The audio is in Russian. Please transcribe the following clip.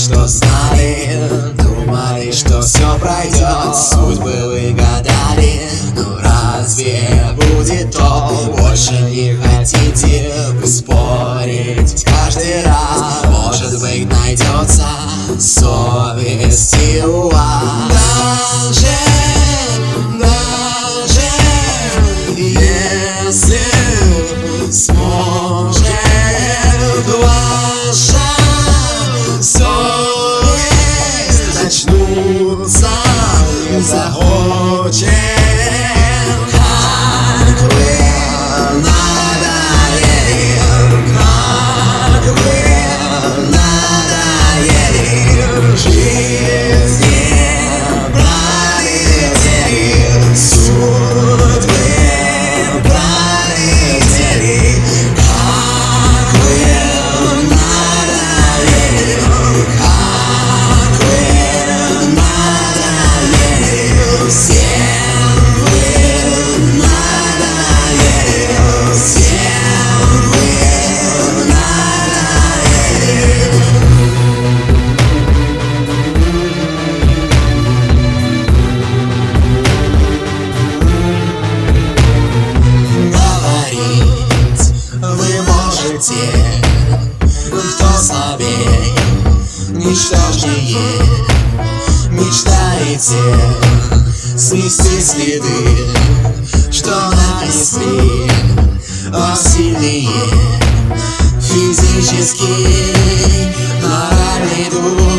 что знали, думали, что все пройдет, судьбы вы гадали, ну разве будет то? Больше не хотите вы спорить каждый раз? Может быть, найдется совесть у вас. Даже если сможет ваша совесть начнутся, захочет, как вы надоели, как вы надоели, жизни пролетели, судьбы пролетели, как вы надоели, как вы надоели, всем вы надоели, всем вы надоели. Говорить вы можете, кто слабее, ничтожнее, мечтаете смести следы, что нанесли, а сильнее физически, моральный дух.